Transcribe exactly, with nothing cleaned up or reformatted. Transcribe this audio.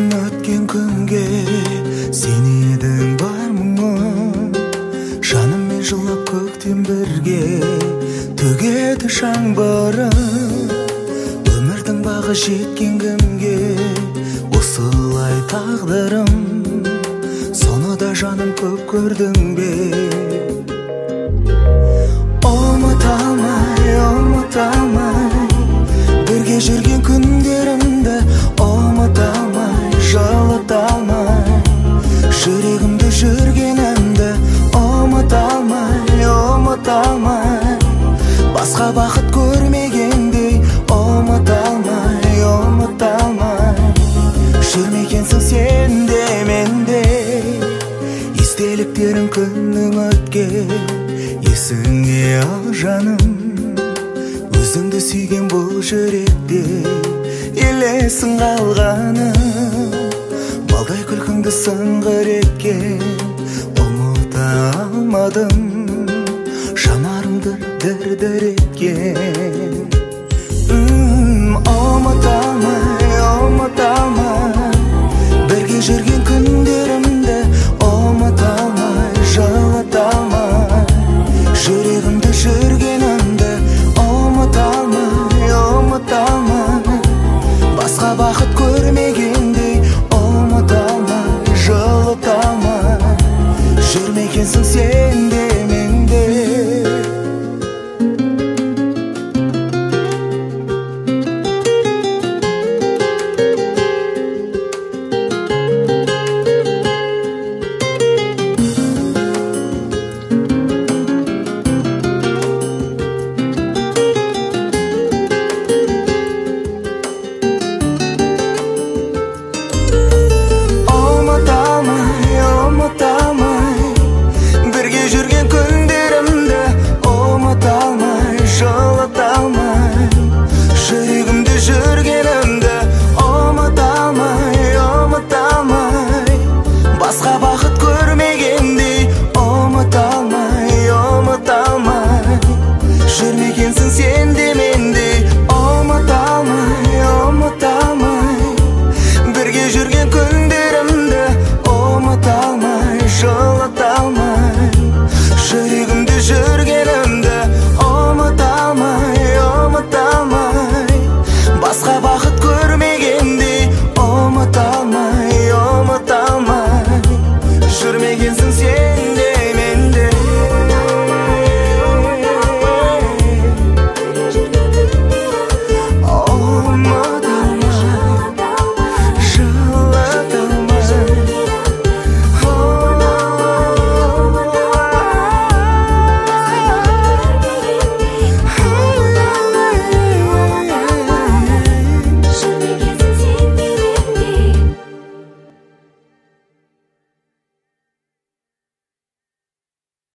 Күндерім өткен күнге сен едің бар мұңым. Жаныммен жылап көктем бірге төгеді жаңбырын. Өмірдің бағы жеткен кімге осылай тағдырым. Соны да жаным көп көрдің бе? Ұмыта алмай, ұмыта алмай бірге жүрген күндерімді, ұмыта алмай, жылыта алмай жүрегімде жүргенімді, ұмыта алмай, ұмыта алмай басқа бақыт көрмегендей, ұмыта алмай, ұмыта алмай жүрмекенсің сен де менде. Естеліктерің күннің өткен есіңе ал жаным. Өзіңді сүйген бұл жүректе елесің қалғаным. Балдай күлкіңді сыңғыр еткен ұмыта алмадым. Жанарымды дір-дір еткен ұмыта алмай, ұмыта алмай бірге жүрген күндерімді, ұмыта алмай, жылыта алмай жүрегімде жүргенімді, ұмыта алмай, ұмыта алмай басқа бақыт көрмегендей, ұмыта алмай, жылыта алмай жүрмекенсің сен де менде. Жүрмекенсің сен де менде, ұмыта алмай, ұмыта алмай бірге жүрген күн